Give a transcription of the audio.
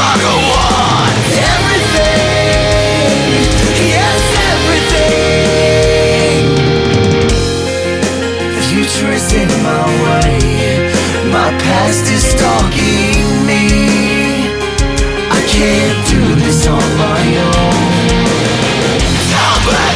struggle wants everything, yes, everything. The future is in my way, my past is stalking me. I can't do this on my own.